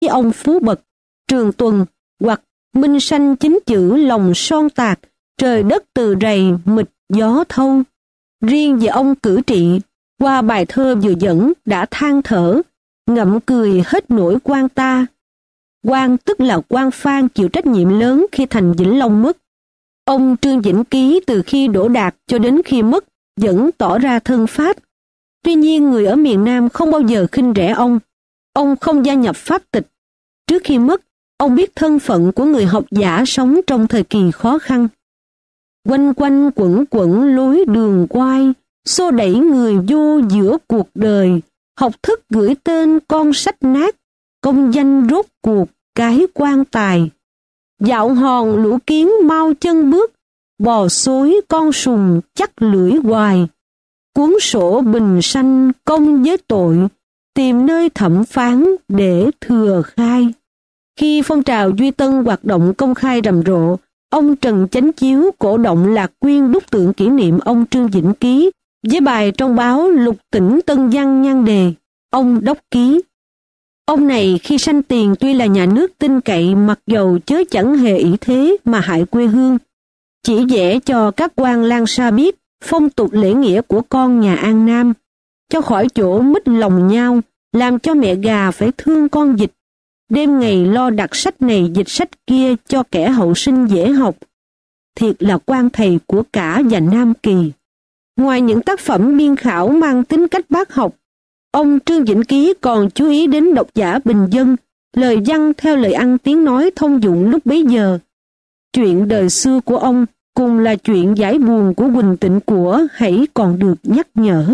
với ông Phú Bật, Trường Tuần hoặc Minh Sanh chính chữ lòng son tạc, trời đất từ rầy mịt gió thâu. Riêng về ông Cử Trị, qua bài thơ vừa dẫn đã than thở, ngậm cười hết nỗi quan ta. Quan tức là quan Phan chịu trách nhiệm lớn khi thành Vĩnh Long mất. Ông Trương Vĩnh Ký từ khi đỗ đạt cho đến khi mất vẫn tỏ ra thân Pháp. Tuy nhiên người ở miền Nam không bao giờ khinh rẻ ông. Ông không gia nhập Pháp tịch. Trước khi mất, ông biết thân phận của người học giả sống trong thời kỳ khó khăn. Quanh quanh quẩn quẩn lối đường quai, xô đẩy người vô giữa cuộc đời, học thức gửi tên con sách nát, công danh rốt cuộc cái quan tài. Dạo hòn lũ kiến mau chân bước, bò xối con sùng chắc lưỡi hoài. Cuốn sổ bình sanh công với tội, tìm nơi thẩm phán để thừa khai. Khi phong trào Duy Tân hoạt động công khai rầm rộ, ông Trần Chánh Chiếu cổ động Lạc Quyên đúc tượng kỷ niệm ông Trương Vĩnh Ký với bài trong báo Lục Tỉnh Tân Văn nhan đề ông đốc ký. Ông này khi sanh tiền tuy là nhà nước tin cậy, mặc dầu chớ chẳng hề ý thế mà hại quê hương, chỉ vẽ cho các quan lang xa biết phong tục lễ nghĩa của con nhà An Nam, cho khỏi chỗ mít lòng nhau, làm cho mẹ gà phải thương con vịt, đêm ngày lo đặt sách này dịch sách kia cho kẻ hậu sinh dễ học. Thiệt là quan thầy của cả và Nam Kỳ. Ngoài những tác phẩm biên khảo mang tính cách bác học, ông Trương Vĩnh Ký còn chú ý đến độc giả bình dân, lời văn theo lời ăn tiếng nói thông dụng lúc bấy giờ. Chuyện đời xưa của ông cùng là chuyện giải buồn của Huỳnh Tịnh Của hãy còn được nhắc nhở.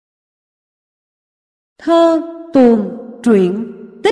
Thơ, tuồng, truyện, tích.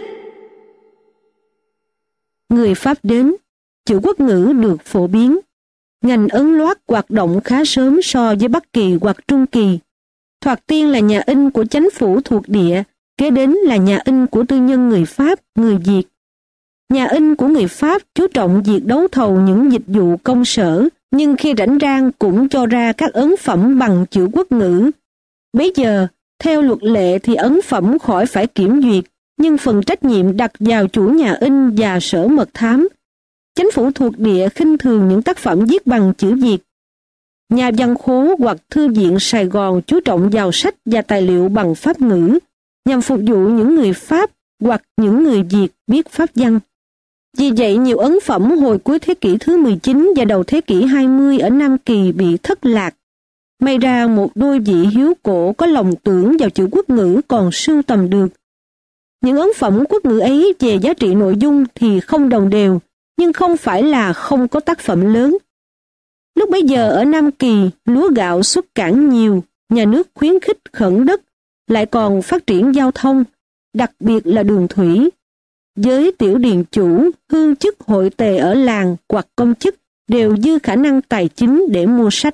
Người Pháp đến, chữ quốc ngữ được phổ biến. Ngành ấn loát hoạt động khá sớm so với Bắc Kỳ hoặc Trung Kỳ. Thoạt tiên là nhà in của chánh phủ thuộc địa, kế đến là nhà in của tư nhân người Pháp, người Việt. Nhà in của người Pháp chú trọng việc đấu thầu những dịch vụ công sở, nhưng khi rảnh rang cũng cho ra các ấn phẩm bằng chữ quốc ngữ. Bấy giờ, theo luật lệ thì ấn phẩm khỏi phải kiểm duyệt, nhưng phần trách nhiệm đặt vào chủ nhà in và sở mật thám. Chánh phủ thuộc địa khinh thường những tác phẩm viết bằng chữ Việt. Nhà văn khố hoặc thư viện Sài Gòn chú trọng vào sách và tài liệu bằng Pháp ngữ, nhằm phục vụ những người Pháp hoặc những người Việt biết Pháp văn. Vì vậy, nhiều ấn phẩm hồi cuối thế kỷ thứ 19 và đầu thế kỷ 20 ở Nam Kỳ bị thất lạc. May ra một đôi vị hiếu cổ có lòng tưởng vào chữ quốc ngữ còn sưu tầm được. Những ấn phẩm quốc ngữ ấy về giá trị nội dung thì không đồng đều, nhưng không phải là không có tác phẩm lớn. Lúc bấy giờ ở Nam Kỳ, lúa gạo xuất cảng nhiều, nhà nước khuyến khích khẩn đất, lại còn phát triển giao thông, đặc biệt là đường thủy. Với tiểu điền chủ, hương chức hội tề ở làng hoặc công chức đều dư khả năng tài chính để mua sách.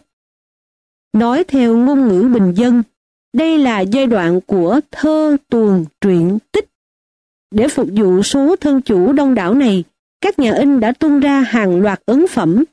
Nói theo ngôn ngữ bình dân, đây là giai đoạn của thơ, tuồng, truyện, tích. Để phục vụ số thân chủ đông đảo này, các nhà in đã tung ra hàng loạt ấn phẩm.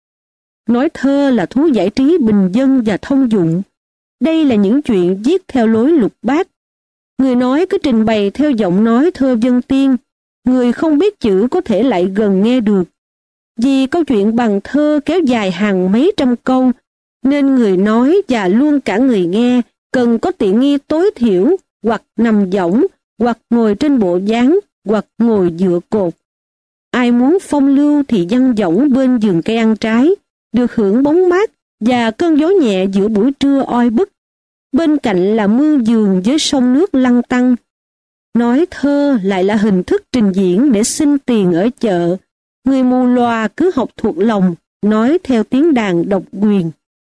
Nói thơ là thú giải trí bình dân và thông dụng. Đây là những chuyện viết theo lối lục bát. Người nói cứ trình bày theo giọng nói thơ dân tiên, người không biết chữ có thể lại gần nghe được. Vì câu chuyện bằng thơ kéo dài hàng mấy trăm câu, nên người nói và luôn cả người nghe cần có tiện nghi tối thiểu, hoặc nằm võng, hoặc ngồi trên bộ dáng, hoặc ngồi dựa cột. Ai muốn phong lưu thì văng võng bên vườn cây ăn trái, được hưởng bóng mát và cơn gió nhẹ giữa buổi trưa oi bức. Bên cạnh là mương vườn với sông nước lăn tăn. Nói thơ lại là hình thức trình diễn để xin tiền ở chợ. Người mù lòa cứ học thuộc lòng, nói theo tiếng đàn độc quyền.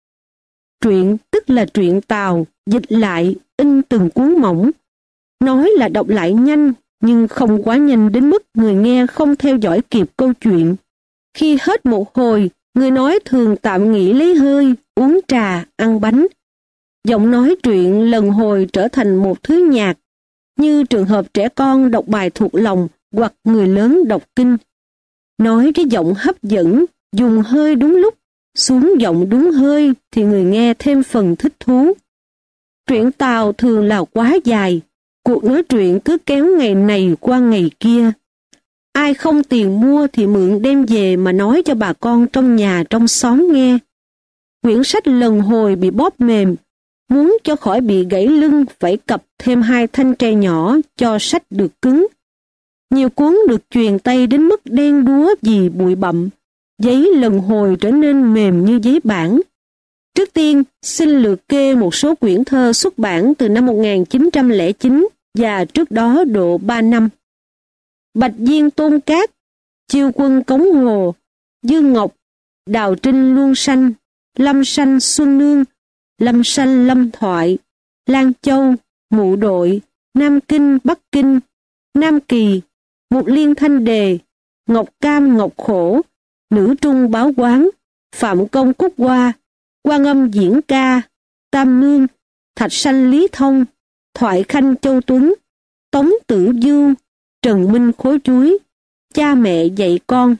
Truyện tức là truyện Tàu, dịch lại, in từng cuốn mỏng. Nói là đọc lại nhanh, nhưng không quá nhanh đến mức người nghe không theo dõi kịp câu chuyện. Khi hết một hồi, người nói thường tạm nghỉ lấy hơi, uống trà, ăn bánh. Giọng nói truyện lần hồi trở thành một thứ nhạc, như trường hợp trẻ con đọc bài thuộc lòng hoặc người lớn đọc kinh. Nói với giọng hấp dẫn, dùng hơi đúng lúc, xuống giọng đúng hơi thì người nghe thêm phần thích thú. Truyện Tàu thường là quá dài, Cuộc nói chuyện cứ kéo ngày này qua ngày kia. Ai không tiền mua thì mượn đem về mà nói cho bà con trong nhà trong xóm nghe. Quyển sách lần hồi bị bóp mềm, muốn cho khỏi bị gãy lưng phải cặp thêm 2 thanh tre nhỏ cho sách được cứng. Nhiều cuốn được chuyền tay đến mức đen đúa vì bụi bặm, giấy lần hồi trở nên mềm như giấy bản. Trước tiên, xin liệt kê một số quyển thơ xuất bản từ năm 1909 và trước đó độ 3 năm. Bạch Viên Tôn Cát, Chiêu Quân Cống Hồ, Dương Ngọc, Đào Trinh Luân Sanh, Lâm Sanh Xuân Nương, Lâm Sanh Lâm Thoại, Lan Châu, Mụ Đội, Nam Kinh Bắc Kinh, Nam Kỳ, Mục Liên Thanh Đề, Ngọc Cam Ngọc Khổ, Nữ Trung Báo Quán, Phạm Công Cúc Hoa, Quan Âm Diễn Ca, Tam Nương, Thạch Sanh Lý Thông, Thoại Khanh Châu Tuấn, Tống Tử Du, Trần Minh Khối Chuối, Cha Mẹ Dạy Con.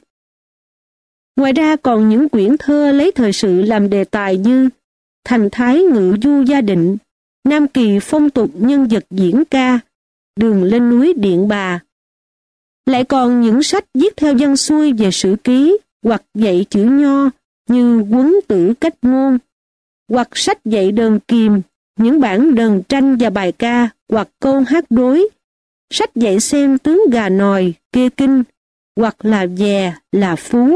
Ngoài ra còn những quyển thơ lấy thời sự làm đề tài như Thành Thái Ngự Du Gia Định, Nam Kỳ Phong Tục Nhân Vật Diễn Ca, Đường Lên Núi Điện Bà. Lại còn những sách viết theo văn xuôi về sử ký hoặc dạy chữ nho như Quấn Tử Cách Ngôn, hoặc sách dạy đờn kiềm, những bản đờn tranh và bài ca hoặc câu hát đối, sách dạy xem tướng gà nòi, kê kinh, hoặc là dè, là phú.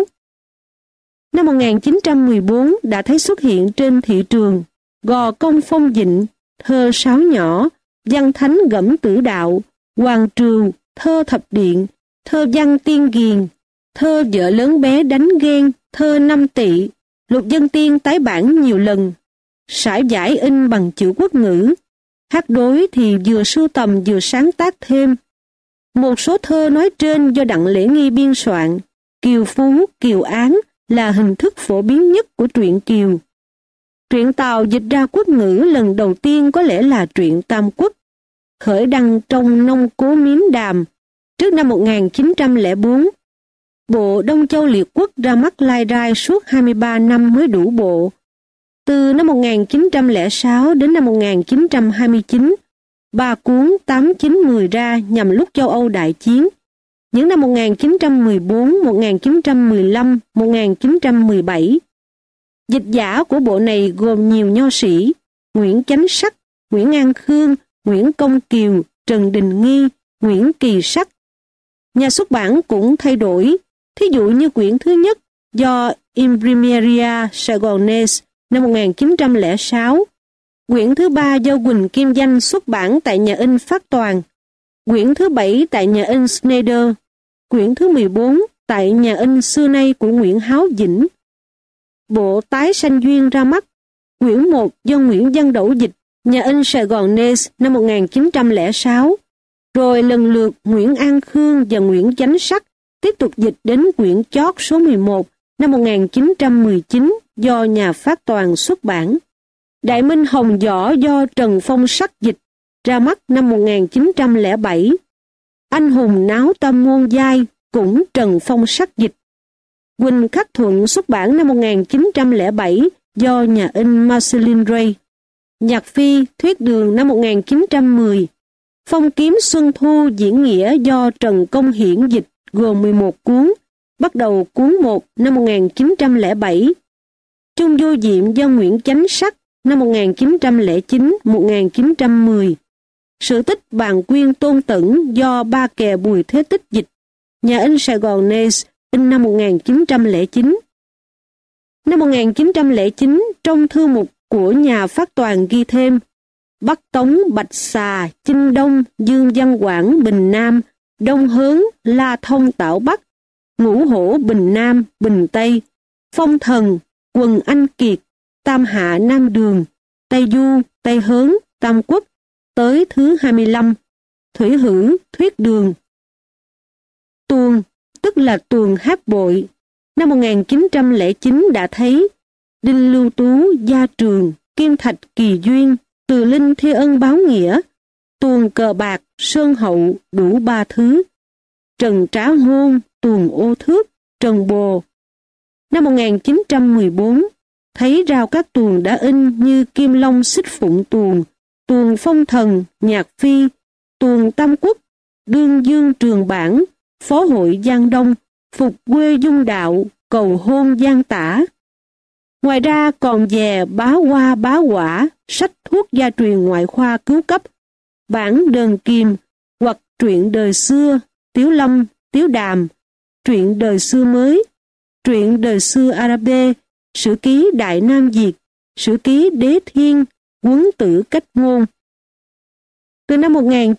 Năm 1914 đã thấy xuất hiện trên thị trường Gò Công Phong Vịnh, thơ sáo nhỏ, văn thánh gẫm tử đạo, Hoàng Trừu, thơ thập điện, thơ văn tiên ghiền, thơ vợ lớn bé đánh ghen, thơ năm tỵ, Lục Dân Tiên tái bản nhiều lần, sải giải in bằng chữ quốc ngữ, hát đối thì vừa sưu tầm vừa sáng tác thêm. Một số thơ nói trên do Đặng Lễ Nghi biên soạn, kiều phú, kiều án là hình thức phổ biến nhất của truyện kiều. Truyện Tàu dịch ra quốc ngữ lần đầu tiên có lẽ là truyện Tam Quốc, khởi đăng trong Nông Cố Miếm Đàm trước năm 1904. Bộ Đông Châu Liệt Quốc ra mắt lai rai suốt 23 năm mới đủ bộ. Từ năm 1906 đến năm 1929, 3 cuốn 8, 9, 10 ra nhằm lúc châu Âu đại chiến. Những năm 1914, 1915, 1917. Dịch giả của bộ này gồm nhiều nho sĩ, Nguyễn Chánh Sắc, Nguyễn An Khương, Nguyễn Công Kiều, Trần Đình Nghi, Nguyễn Kỳ Sắc. Nhà xuất bản cũng thay đổi, thí dụ như quyển thứ nhất do Imprimeria Saigonese năm 1906, quyển thứ ba do Quỳnh Kim Danh xuất bản tại nhà in Phát Toàn, quyển thứ 7 tại nhà in Schneider, quyển thứ 14 tại nhà in xưa nay của Nguyễn Háo Dĩnh. Bộ Tái Sanh Duyên ra mắt, quyển 1 do Nguyễn Văn Đẩu dịch, nhà in Sài Gòn Nes năm 1906, rồi lần lượt Nguyễn An Khương và Nguyễn Chánh Sắc tiếp tục dịch đến quyển chót số 11 năm 1919 do nhà Phát Toàn xuất bản. Đại Minh Hồng Võ do Trần Phong Sắc dịch, ra mắt năm 1907. Anh hùng náo tâm môn giai cũng Trần Phong Sắc dịch. Quỳnh Khắc Thuận xuất bản năm 1907 do nhà in Marceline Ray. Nhạc Phi Thuyết Đường năm 1910. Phong Kiếm Xuân Thu diễn nghĩa do Trần Công Hiển dịch gồm 11 cuốn, bắt đầu cuốn 1 năm 1907. Chung Vô Diệm do Nguyễn Chánh Sắc năm 1909-1910. Sử tích Bàn Quyên Tôn Tẩn do Ba Kè Bùi Thế Tích dịch, nhà in Sài Gòn Nes in năm 1909. Năm 1909, trong thư mục của nhà Phát Toàn ghi thêm Bắc Tống, Bạch Xà, Chinh Đông, Dương Văn Quảng, Bình Nam, Đông Hớn, La Thông, Tảo Bắc, Ngũ Hổ, Bình Nam, Bình Tây, Phong Thần, Quần Anh Kiệt, Tam Hạ, Nam Đường, Tây Du, Tây Hớn, Tam Quốc, tới thứ 25, Thủy Hử, Thuyết Đường. Tuồng, tức là tuồng hát bội, năm 1909 đã thấy Đinh Lưu Tú, Gia Trường, Kim Thạch, Kỳ Duyên, Từ Linh, Thi Ân, Báo Nghĩa, tuồng cờ bạc, Sơn Hậu, đủ 3 thứ. Trần Trá Hôn, tuồng ô thước, Trần Bồ. Năm 1914, thấy rao các tuồng đã in như Kim Long Xích Phụng tuồng, tuồng Phong Thần, Nhạc Phi, tuồng Tam Quốc, đương dương Trường Bản, phó hội Giang Đông, phục quê dung đạo, cầu hôn Giang Tả. Ngoài ra còn về bá hoa bá quả, sách thuốc gia truyền ngoại khoa cứu cấp, bản đờn kiềm hoặc truyện đời xưa, Tiếu Lâm, Tiếu Đàm, truyện đời xưa mới, truyện đời xưa Arabe, sử ký Đại Nam Việt, sử ký Đế Thiên, Quấn Tử Cách Ngôn. Từ năm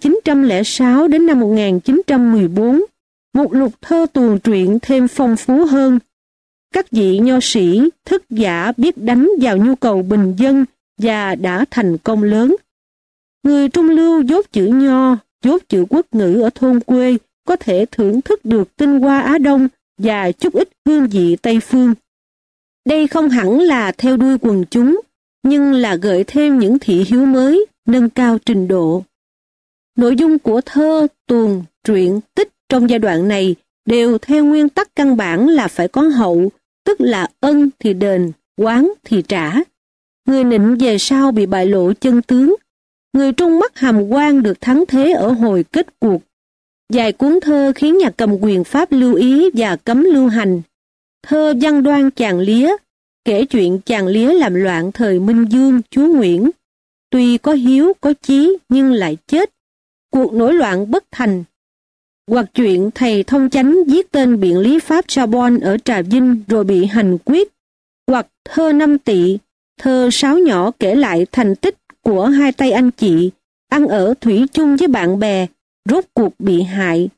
1906 đến năm 1914, một lục thơ tuồng truyện thêm phong phú hơn. Các vị nho sĩ, thức giả biết đánh vào nhu cầu bình dân và đã thành công lớn. Người trung lưu dốt chữ nho, dốt chữ quốc ngữ ở thôn quê có thể thưởng thức được tinh hoa Á Đông và chút ít hương vị Tây Phương. Đây không hẳn là theo đuôi quần chúng, nhưng là gợi thêm những thị hiếu mới, nâng cao trình độ. Nội dung của thơ, tuồng, truyện, tích trong giai đoạn này đều theo nguyên tắc căn bản là phải có hậu, tức là ân thì đền, oán thì trả. Người nịnh về sau bị bại lộ chân tướng, người trung mắt hàm quan được thắng thế ở hồi kết cuộc. Vài cuốn thơ khiến nhà cầm quyền Pháp lưu ý và cấm lưu hành. Thơ Văn Đoan Chàng Lía, kể chuyện chàng Lía làm loạn thời Minh Dương, chúa Nguyễn. Tuy có hiếu, có chí nhưng lại chết. Cuộc nổi loạn bất thành. Hoặc chuyện thầy Thông Chánh viết tên biện lý Pháp Charbon ở Trà Vinh rồi bị hành quyết. Hoặc thơ Năm Tỵ, thơ Sáo Nhỏ kể lại thành tích của hai tay anh chị, ăn ở thủy chung với bạn bè, rốt cuộc bị hại.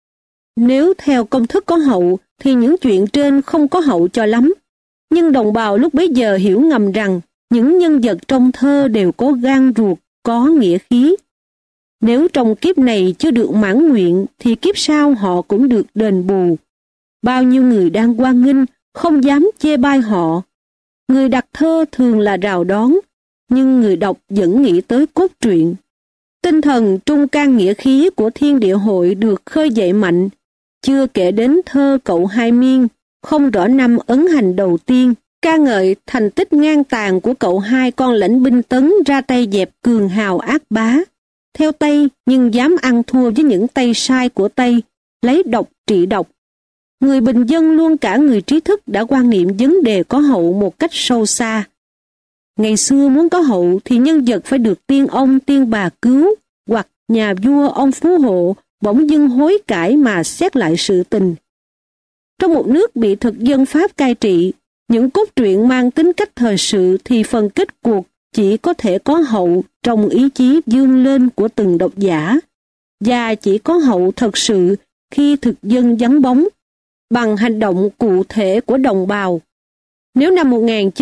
Nếu theo công thức có hậu thì những chuyện trên không có hậu cho lắm. Nhưng đồng bào lúc bấy giờ hiểu ngầm rằng những nhân vật trong thơ đều có gan ruột, có nghĩa khí. Nếu trong kiếp này chưa được mãn nguyện thì kiếp sau họ cũng được đền bù. Bao nhiêu người đang hoan nghênh, không dám chê bai họ. Người đặt thơ thường là rào đón, nhưng người đọc vẫn nghĩ tới cốt truyện. Tinh thần trung can nghĩa khí của Thiên Địa Hội được khơi dậy mạnh, chưa kể đến thơ Cậu Hai Miên, không rõ năm ấn hành đầu tiên, ca ngợi thành tích ngang tàn của cậu hai con lãnh binh Tấn ra tay dẹp cường hào ác bá. Theo Tây nhưng dám ăn thua với những tay sai của Tây, lấy độc trị độc. Người bình dân luôn cả người trí thức đã quan niệm vấn đề có hậu một cách sâu xa. Ngày xưa muốn có hậu thì nhân vật phải được tiên ông tiên bà cứu, hoặc nhà vua ông phú hộ bỗng dưng hối cải mà xét lại sự tình. Trong một nước bị thực dân Pháp cai trị, những cốt truyện mang tính cách thời sự thì phần kết cuộc chỉ có thể có hậu trong ý chí vươn lên của từng độc giả, và chỉ có hậu thật sự khi thực dân vắng bóng, bằng hành động cụ thể của đồng bào. Nếu năm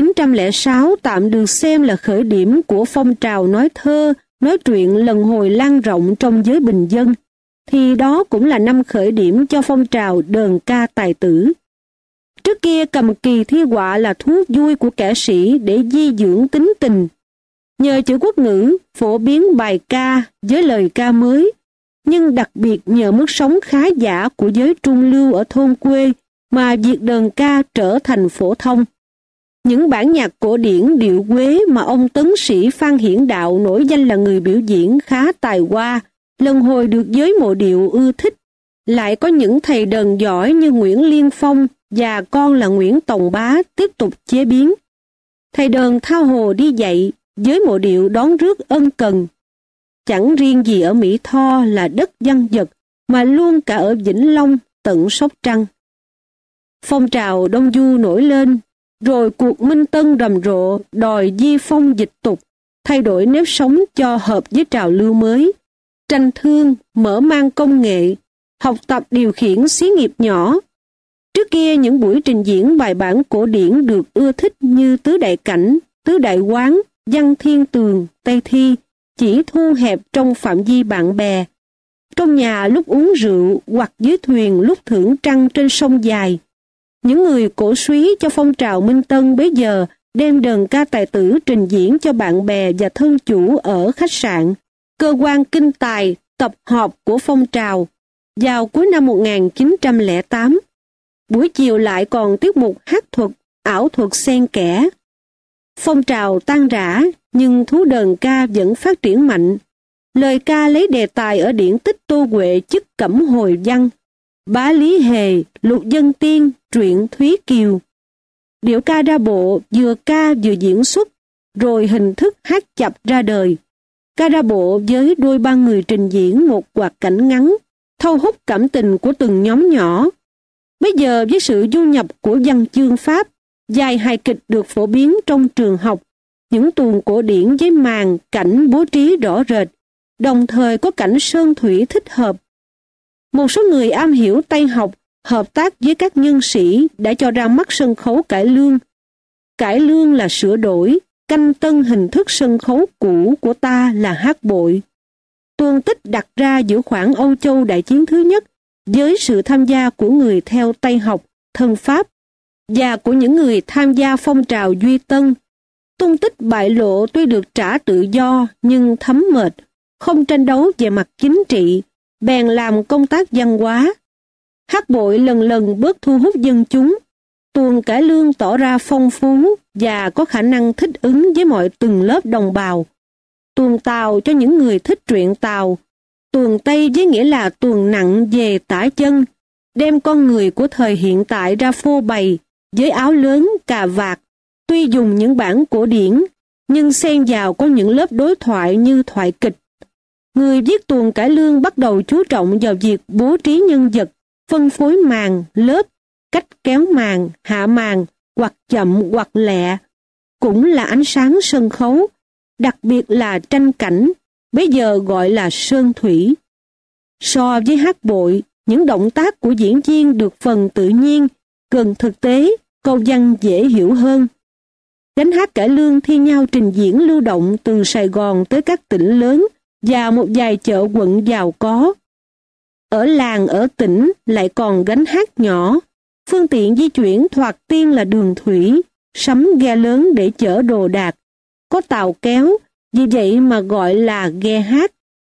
1906 tạm được xem là khởi điểm của phong trào nói thơ, nói truyện lần hồi lan rộng trong giới bình dân, thì đó cũng là năm khởi điểm cho phong trào đờn ca tài tử. Trước kia cầm kỳ thi họa là thú vui của kẻ sĩ để di dưỡng tính tình. Nhờ chữ quốc ngữ phổ biến bài ca với lời ca mới, nhưng đặc biệt nhờ mức sống khá giả của giới trung lưu ở thôn quê mà việc đờn ca trở thành phổ thông. Những bản nhạc cổ điển điệu Quế mà ông tấn sĩ Phan Hiển Đạo nổi danh là người biểu diễn khá tài hoa, lần hồi được giới mộ điệu ưa thích. Lại có những thầy đờn giỏi như Nguyễn Liên Phong và con là Nguyễn Tòng Bá tiếp tục chế biến. Thầy đờn thao hồ đi dạy, giới mộ điệu đón rước ân cần. Chẳng riêng gì ở Mỹ Tho là đất văn vật, mà luôn cả ở Vĩnh Long, tận Sóc Trăng. Phong trào Đông Du nổi lên, rồi cuộc Minh Tân rầm rộ đòi di phong dịch tục, thay đổi nếp sống cho hợp với trào lưu mới. Tranh thương, mở mang công nghệ, học tập điều khiển xí nghiệp nhỏ. Trước kia những buổi trình diễn bài bản cổ điển được ưa thích như Tứ Đại Cảnh, Tứ Đại Quán, Văn Thiên Tường, Tây Thi chỉ thu hẹp trong phạm vi bạn bè. Trong nhà lúc uống rượu hoặc dưới thuyền lúc thưởng trăng trên sông dài. Những người cổ súy cho phong trào Minh Tân bấy giờ đem đờn ca tài tử trình diễn cho bạn bè và thân chủ ở khách sạn, cơ quan kinh tài, tập họp của phong trào. Vào cuối năm 1908, buổi chiều lại còn tiết mục hát thuật, ảo thuật xen kẽ. Phong trào tan rã, nhưng thú đờn ca vẫn phát triển mạnh. Lời ca lấy đề tài ở điển tích Tô Huệ chức Cẩm Hồi Văn, Bá Lý Hề, Lục Dân Tiên, truyện Thúy Kiều. Điệu ca ra bộ vừa ca vừa diễn xuất, rồi hình thức hát chập ra đời. Ca ra bộ với đôi ba người trình diễn một loạt cảnh ngắn, thâu hút cảm tình của từng nhóm nhỏ. Bây giờ với sự du nhập của văn chương Pháp, dài hài kịch được phổ biến trong trường học, những tuồng cổ điển với màn cảnh bố trí rõ rệt, đồng thời có cảnh sơn thủy thích hợp. Một số người am hiểu Tây học, hợp tác với các nhân sĩ đã cho ra mắt sân khấu cải lương. Cải lương là sửa đổi, canh tân hình thức sân khấu cũ của ta là hát bội. Tuồng tích đặt ra giữa khoảng Âu Châu Đại chiến thứ nhất với sự tham gia của người theo Tây học, thân Pháp và của những người tham gia phong trào Duy Tân. Tung tích bại lộ tuy được trả tự do nhưng thấm mệt, không tranh đấu về mặt chính trị, bèn làm công tác văn hóa. Hát bội lần lần bớt thu hút dân chúng. Tuồng cải lương tỏ ra phong phú và có khả năng thích ứng với mọi tầng lớp đồng bào. Tuồng Tàu cho những người thích truyện Tàu, tuồng Tây với nghĩa là tuồng nặng về tả chân, đem con người của thời hiện tại ra phô bày với áo lớn, cà vạt, tuy dùng những bản cổ điển, nhưng xen vào có những lớp đối thoại như thoại kịch. Người viết tuồng cải lương bắt đầu chú trọng vào việc bố trí nhân vật, phân phối màn, lớp, cách kéo màn, hạ màn, hoặc chậm hoặc lẹ, cũng là ánh sáng sân khấu, đặc biệt là tranh cảnh, bây giờ gọi là sơn thủy. So với hát bội, những động tác của diễn viên được phần tự nhiên, gần thực tế, câu văn dễ hiểu hơn. Gánh hát cải lương thi nhau trình diễn lưu động từ Sài Gòn tới các tỉnh lớn và một vài chợ quận giàu có. Ở làng ở tỉnh lại còn gánh hát nhỏ, phương tiện di chuyển thoạt tiên là đường thủy, sắm ghe lớn để chở đồ đạc, có tàu kéo, vì vậy mà gọi là ghe hát.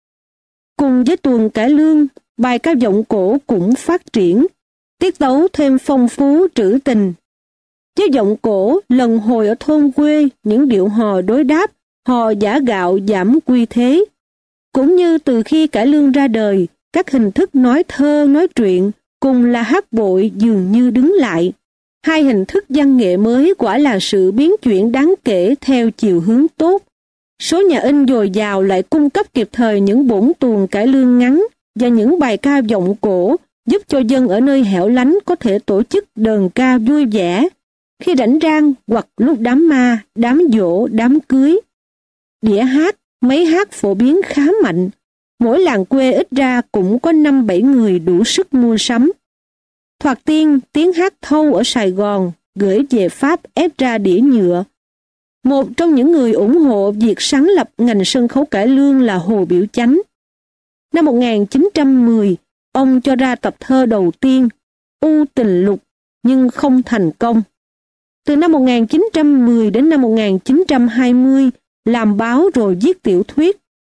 Cùng với tuồng cải lương, bài ca vọng cổ cũng phát triển, tiết tấu thêm phong phú trữ tình. Với vọng cổ, lần hồi ở thôn quê, những điệu hò đối đáp, hò giả gạo giảm quy thế. Cũng như từ khi cải lương ra đời, các hình thức nói thơ, nói truyện, cùng là hát bội dường như đứng lại. Hai hình thức văn nghệ mới quả là sự biến chuyển đáng kể theo chiều hướng tốt. Số nhà in dồi dào lại cung cấp kịp thời những bổn tuồng cải lương ngắn và những bài ca vọng cổ, giúp cho dân ở nơi hẻo lánh có thể tổ chức đờn ca vui vẻ khi rảnh rang hoặc lúc đám ma, đám giỗ, đám cưới. Đĩa hát, máy hát phổ biến khá mạnh. Mỗi làng quê ít ra cũng có 5-7 người đủ sức mua sắm. Thoạt tiên, tiếng hát thâu ở Sài Gòn, gửi về Pháp ép ra đĩa nhựa. Một trong những người ủng hộ việc sáng lập ngành sân khấu cải lương là Hồ Biểu Chánh. Năm 1910, ông cho ra tập thơ đầu tiên, U Tình Lục, nhưng không thành công. Từ năm 1910 đến năm 1920, làm báo rồi viết tiểu thuyết.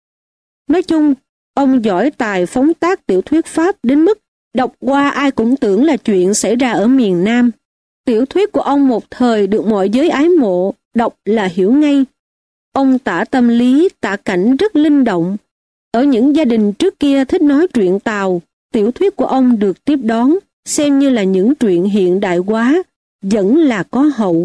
Nói chung, ông giỏi tài phóng tác tiểu thuyết Pháp đến mức đọc qua ai cũng tưởng là chuyện xảy ra ở miền Nam. Tiểu thuyết của ông một thời được mọi giới ái mộ, đọc là hiểu ngay. Ông tả tâm lý, tả cảnh rất linh động. Ở những gia đình trước kia thích nói truyện Tàu, tiểu thuyết của ông được tiếp đón, xem như là những truyện hiện đại hóa, vẫn là có hậu.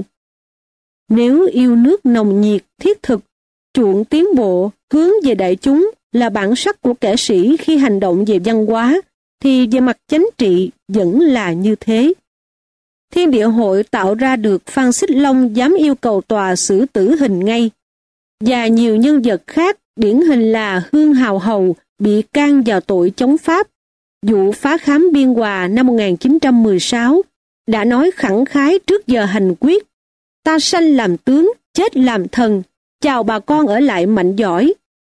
Nếu yêu nước nồng nhiệt, thiết thực, chuộng tiến bộ, hướng về đại chúng là bản sắc của kẻ sĩ khi hành động về văn hóa, thì về mặt chính trị vẫn là như thế. Thiên Địa Hội tạo ra được Phan Xích Long dám yêu cầu tòa xử tử hình ngay, và nhiều nhân vật khác, điển hình là Hương Hào Hầu bị can vào tội chống Pháp. Vụ phá khám Biên Hòa năm 1916 đã nói khẳng khái trước giờ hành quyết: ta sanh làm tướng, chết làm thần, chào bà con ở lại mạnh giỏi.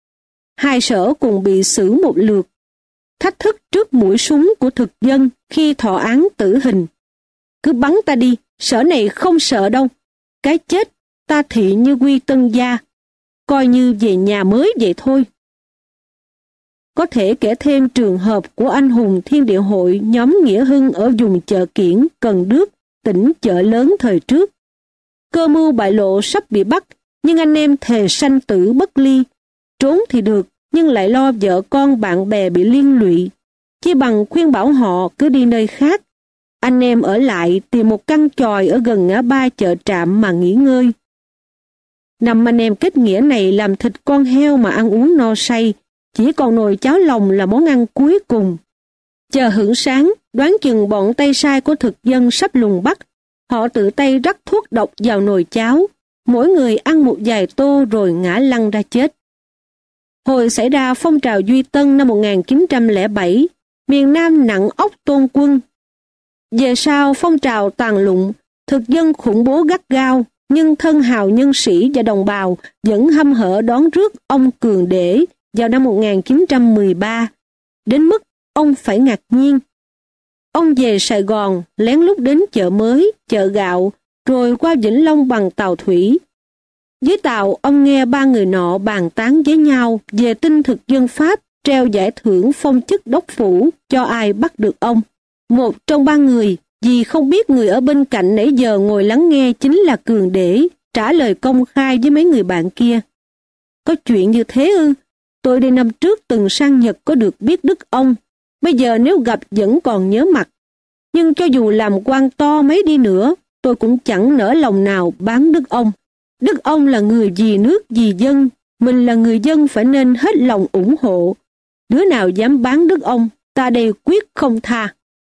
Hai sở cùng bị xử một lượt, thách thức trước mũi súng của thực dân khi thọ án tử hình. Cứ bắn ta đi, sở này không sợ đâu. Cái chết ta thị như quy tân gia, coi như về nhà mới vậy thôi. Có thể kể thêm trường hợp của anh hùng Thiên Địa Hội nhóm Nghĩa Hưng ở vùng Chợ Kiển, Cần Đước, tỉnh Chợ Lớn thời trước. Cơ mưu bại lộ sắp bị bắt, nhưng anh em thề sanh tử bất ly. Trốn thì được, nhưng lại lo vợ con bạn bè bị liên lụy. Chi bằng khuyên bảo họ cứ đi nơi khác. Anh em ở lại tìm một căn chòi ở gần ngã ba chợ Trạm mà nghỉ ngơi. Năm anh em kết nghĩa này làm thịt con heo mà ăn uống no say, chỉ còn nồi cháo lòng là món ăn cuối cùng. Chờ hửng sáng, đoán chừng bọn tay sai của thực dân sắp lùng bắt. Họ tự tay rắc thuốc độc vào nồi cháo, mỗi người ăn một vài tô rồi ngã lăn ra chết. Hồi xảy ra phong trào Duy Tân năm 1907, miền Nam nặng ốc tôn quân. Về sau phong trào tàn lụng, thực dân khủng bố gắt gao, nhưng thân hào nhân sĩ và đồng bào vẫn hăm hở đón rước ông Cường Để vào năm 1913, đến mức ông phải ngạc nhiên. Ông về Sài Gòn, lén lút đến chợ Mới, chợ Gạo, rồi qua Vĩnh Long bằng tàu thủy. Dưới tàu, ông nghe ba người nọ bàn tán với nhau về tin thực dân Pháp treo giải thưởng phong chức đốc phủ cho ai bắt được ông. Một trong ba người, vì không biết người ở bên cạnh nãy giờ ngồi lắng nghe chính là Cường Để, trả lời công khai với mấy người bạn kia. Có chuyện như thế ư? Tôi đây năm trước từng sang Nhật có được biết đức ông, bây giờ nếu gặp vẫn còn nhớ mặt. Nhưng cho dù làm quan to mấy đi nữa, tôi cũng chẳng nỡ lòng nào bán đức ông. Đức ông là người vì nước vì dân, mình là người dân phải nên hết lòng ủng hộ. Đứa nào dám bán đức ông, ta đây quyết không tha.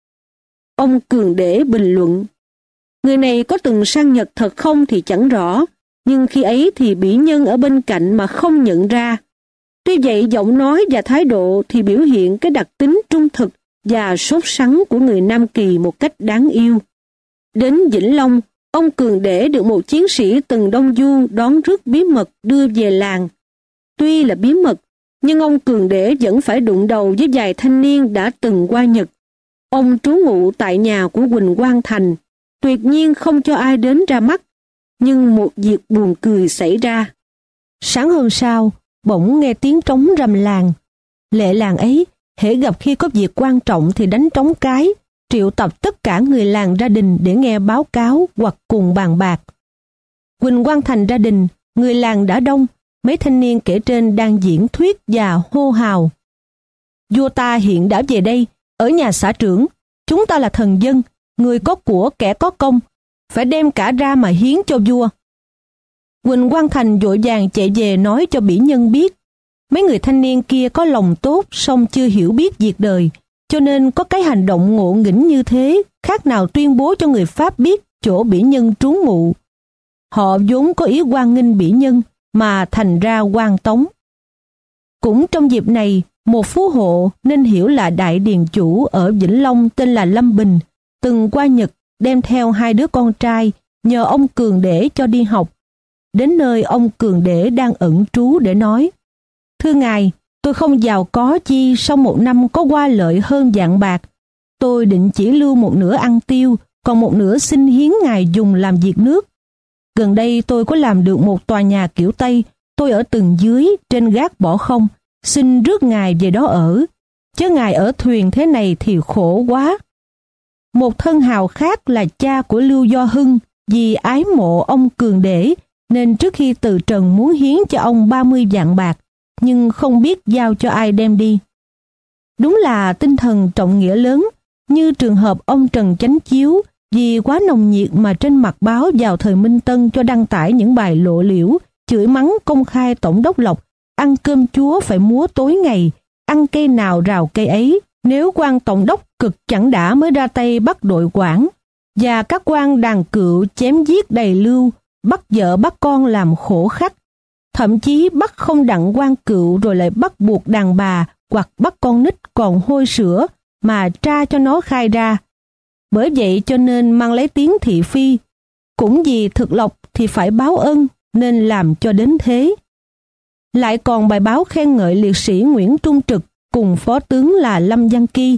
Ông Cường Để bình luận, người này có từng sang Nhật thật không thì chẳng rõ, nhưng khi ấy thì bỉ nhân ở bên cạnh mà không nhận ra. Tuy vậy giọng nói và thái độ thì biểu hiện cái đặc tính trung thực và sốt sắng của người Nam Kỳ một cách đáng yêu. Đến Vĩnh Long, ông Cường Để được một chiến sĩ từng đông du đón rước bí mật đưa về làng. Tuy là bí mật, nhưng ông Cường Để vẫn phải đụng đầu với vài thanh niên đã từng qua Nhật. Ông trú ngụ tại nhà của Quỳnh Quang Thành, tuyệt nhiên không cho ai đến ra mắt. Nhưng một việc buồn cười xảy ra. Sáng hôm sau, bỗng nghe tiếng trống rầm làng. Lệ làng ấy, hễ gặp khi có việc quan trọng thì đánh trống cái, triệu tập tất cả người làng ra đình để nghe báo cáo hoặc cùng bàn bạc. Quỳnh Quang Thành ra đình, người làng đã đông, mấy thanh niên kể trên đang diễn thuyết và hô hào. Vua ta hiện đã về đây, ở nhà xã trưởng, chúng ta là thần dân, người có của kẻ có công, phải đem cả ra mà hiến cho vua. Quỳnh Quang Thành vội vàng chạy về nói cho bỉ nhân biết. Mấy người thanh niên kia có lòng tốt song chưa hiểu biết việc đời, cho nên có cái hành động ngộ nghĩnh như thế, khác nào tuyên bố cho người Pháp biết chỗ bỉ nhân trú ngụ. Họ vốn có ý hoan nghênh bỉ nhân, mà thành ra hoan tống. Cũng trong dịp này, một phú hộ nên hiểu là đại điền chủ ở Vĩnh Long tên là Lâm Bình, từng qua Nhật đem theo hai đứa con trai, nhờ ông Cường Để cho đi học. Đến nơi ông Cường Để đang ẩn trú để nói: Thưa ngài, tôi không giàu có chi, sau một năm có qua lợi hơn vạn bạc. Tôi định chỉ lưu một nửa ăn tiêu, còn một nửa xin hiến ngài dùng làm việc nước. Gần đây tôi có làm được một tòa nhà kiểu Tây, tôi ở tầng dưới, trên gác bỏ không, xin rước ngài về đó ở. Chứ ngài ở thuyền thế này thì khổ quá. Một thân hào khác là cha của Lưu Do Hưng, vì ái mộ ông Cường Để, nên trước khi từ trần muốn hiến cho ông 30 vạn bạc, nhưng không biết giao cho ai đem đi. Đúng là tinh thần trọng nghĩa lớn, như trường hợp ông Trần Chánh Chiếu, vì quá nồng nhiệt mà trên mặt báo vào thời Minh Tân cho đăng tải những bài lộ liễu, chửi mắng công khai tổng đốc Lộc, ăn cơm chúa phải múa tối ngày, ăn cây nào rào cây ấy, nếu quan tổng đốc cực chẳng đã mới ra tay bắt đội quản, và các quan đàn cựu chém giết đầy lưu, bắt vợ bắt con làm khổ khách, thậm chí bắt không đặng quan cựu rồi lại bắt buộc đàn bà hoặc bắt con nít còn hôi sữa mà tra cho nó khai ra. Bởi vậy cho nên mang lấy tiếng thị phi, cũng vì thực lộc thì phải báo ân nên làm cho đến thế. Lại còn bài báo khen ngợi liệt sĩ Nguyễn Trung Trực cùng phó tướng là Lâm Văn Kỳ,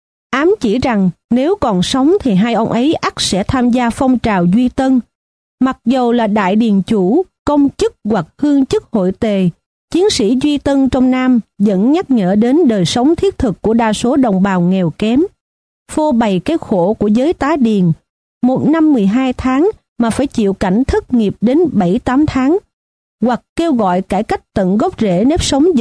ám chỉ rằng nếu còn sống thì hai ông ấy ắt sẽ tham gia phong trào Duy Tân. Mặc dầu là đại điền chủ, công chức hoặc hương chức hội tề, chiến sĩ Duy Tân trong Nam vẫn nhắc nhở đến đời sống thiết thực của đa số đồng bào nghèo kém, phô bày cái khổ của giới tá điền, một năm 12 tháng mà phải chịu cảnh thất nghiệp đến 7-8 tháng, hoặc kêu gọi cải cách tận gốc rễ nếp sống vật chất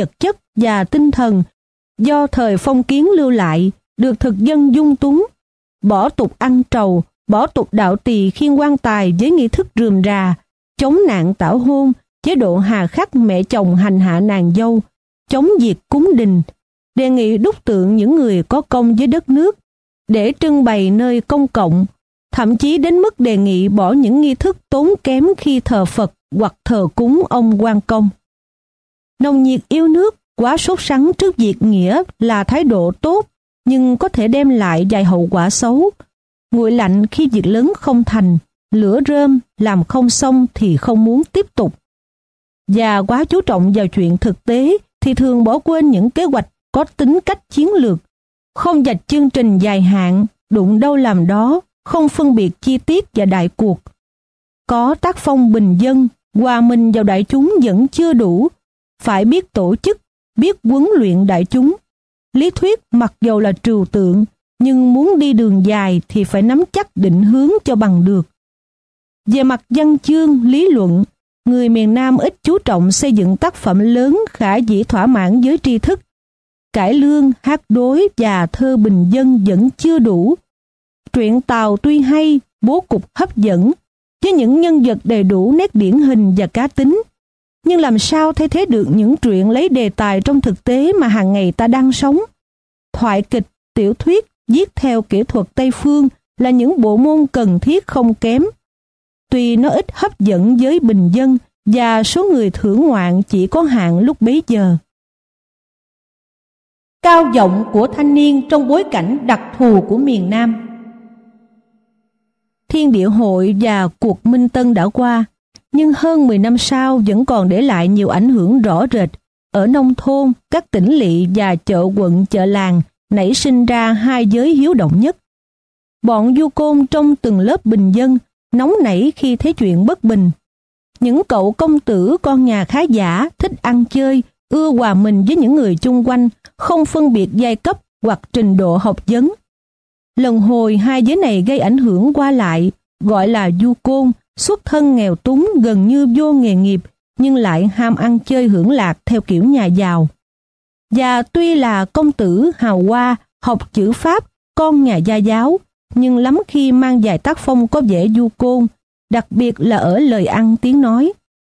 và tinh thần do thời phong kiến lưu lại được thực dân dung túng, bỏ tục ăn trầu, bỏ tục đạo tỳ khiêng quan tài với nghi thức rườm rà, chống nạn tảo hôn, chế độ hà khắc mẹ chồng hành hạ nàng dâu, chống việc cúng đình, đề nghị đúc tượng những người có công với đất nước để trưng bày nơi công cộng, thậm chí đến mức đề nghị bỏ những nghi thức tốn kém khi thờ Phật hoặc thờ cúng ông quan công. Nồng nhiệt yêu nước, quá sốt sắng trước việc nghĩa là thái độ tốt, nhưng có thể đem lại vài hậu quả xấu. Nguội lạnh khi việc lớn không thành, lửa rơm làm không xong thì không muốn tiếp tục. Và quá chú trọng vào chuyện thực tế thì thường bỏ quên những kế hoạch có tính cách chiến lược, không vạch chương trình dài hạn, đụng đâu làm đó, không phân biệt chi tiết và đại cuộc. Có tác phong bình dân, hòa mình vào đại chúng vẫn chưa đủ, phải biết tổ chức, biết huấn luyện đại chúng. Lý thuyết mặc dầu là trừu tượng, nhưng muốn đi đường dài thì phải nắm chắc định hướng cho bằng được. Về mặt văn chương, lý luận, người miền Nam ít chú trọng xây dựng tác phẩm lớn khả dĩ thỏa mãn với tri thức. Cải lương, hát đối và thơ bình dân vẫn chưa đủ. Truyện Tào tuy hay, bố cục hấp dẫn, với những nhân vật đầy đủ nét điển hình và cá tính, nhưng làm sao thay thế được những truyện lấy đề tài trong thực tế mà hàng ngày ta đang sống. Thoại kịch, tiểu thuyết viết theo kỹ thuật Tây phương là những bộ môn cần thiết không kém. Tuy nó ít hấp dẫn với bình dân và số người thưởng ngoạn chỉ có hạn lúc bấy giờ. Cao giọng của thanh niên trong bối cảnh đặc thù của miền Nam. Thiên Địa Hội và cuộc Minh Tân đã qua, nhưng hơn 10 năm sau vẫn còn để lại nhiều ảnh hưởng rõ rệt. Ở nông thôn, các tỉnh lỵ và chợ quận chợ làng nảy sinh ra hai giới hiếu động nhất. Bọn du côn trong từng lớp bình dân nóng nảy khi thấy chuyện bất bình. Những cậu công tử con nhà khá giả thích ăn chơi, ưa hòa mình với những người chung quanh, không phân biệt giai cấp hoặc trình độ học vấn. Lần hồi hai giới này gây ảnh hưởng qua lại, gọi là du côn, xuất thân nghèo túng gần như vô nghề nghiệp, nhưng lại ham ăn chơi hưởng lạc theo kiểu nhà giàu. Và tuy là công tử hào hoa, học chữ Pháp, con nhà gia giáo, nhưng lắm khi mang vài tác phong có vẻ du côn, đặc biệt là ở lời ăn tiếng nói.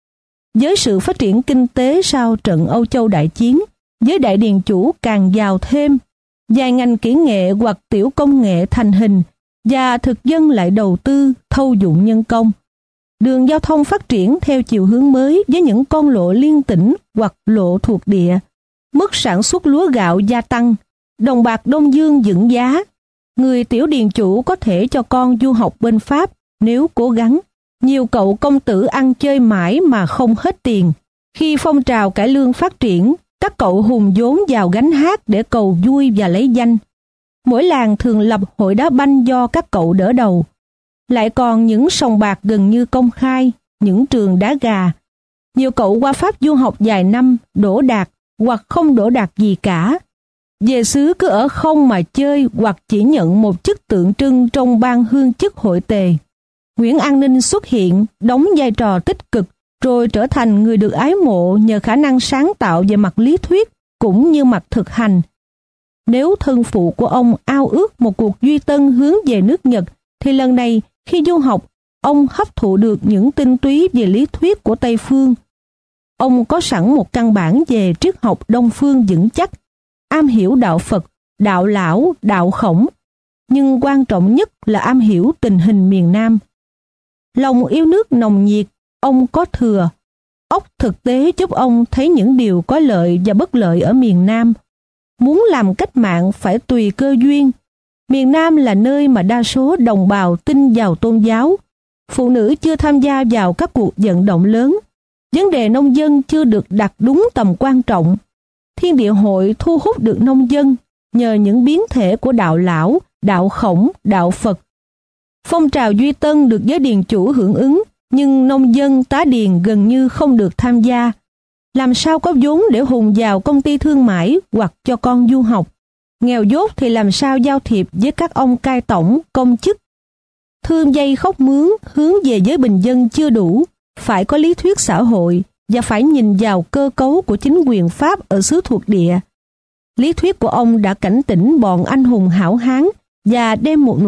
Với sự phát triển kinh tế sau trận Âu Châu Đại Chiến, giới đại điền chủ càng giàu thêm, vài ngành kỹ nghệ hoặc tiểu công nghệ thành hình, và thực dân lại đầu tư thâu dụng nhân công. Đường giao thông phát triển theo chiều hướng mới với những con lộ liên tỉnh hoặc lộ thuộc địa. Mức sản xuất lúa gạo gia tăng, đồng bạc Đông Dương vững giá. Người tiểu điền chủ có thể cho con du học bên Pháp nếu cố gắng. Nhiều cậu công tử ăn chơi mãi mà không hết tiền. Khi phong trào cải lương phát triển, các cậu hùng vốn vào gánh hát để cầu vui và lấy danh. Mỗi làng thường lập hội đá banh do các cậu đỡ đầu. Lại còn những sòng bạc gần như công khai, những trường đá gà. Nhiều cậu qua Pháp du học vài năm, đỗ đạt hoặc không đỗ đạt gì cả. Về xứ cứ ở không mà chơi hoặc chỉ nhận một chức tượng trưng trong ban hương chức hội tề. Nguyễn An Ninh xuất hiện, đóng vai trò tích cực, rồi trở thành người được ái mộ nhờ khả năng sáng tạo về mặt lý thuyết cũng như mặt thực hành. Nếu thân phụ của ông ao ước một cuộc duy tân hướng về nước Nhật, thì lần này khi du học, ông hấp thụ được những tinh túy về lý thuyết của Tây phương. Ông có sẵn một căn bản về triết học Đông phương vững chắc, am hiểu đạo Phật, đạo lão, đạo khổng, nhưng quan trọng nhất là am hiểu tình hình miền Nam. Lòng yêu nước nồng nhiệt, ông có thừa. Óc thực tế giúp ông thấy những điều có lợi và bất lợi ở miền Nam. Muốn làm cách mạng phải tùy cơ duyên. Miền Nam là nơi mà đa số đồng bào tin vào tôn giáo. Phụ nữ chưa tham gia vào các cuộc vận động lớn. Vấn đề nông dân chưa được đặt đúng tầm quan trọng. Thiên Địa Hội thu hút được nông dân nhờ những biến thể của đạo lão, đạo khổng, đạo Phật. Phong trào duy tân được giới điền chủ hưởng ứng, nhưng nông dân tá điền gần như không được tham gia. Làm sao có vốn để hùng vào công ty thương mại hoặc cho con du học? Nghèo dốt thì làm sao giao thiệp với các ông cai tổng, công chức? Thương dây khóc mướn hướng về giới bình dân chưa đủ, phải có lý thuyết xã hội và phải nhìn vào cơ cấu của chính quyền Pháp ở xứ thuộc địa. Lý thuyết của ông đã cảnh tỉnh bọn anh hùng hảo hán và đem một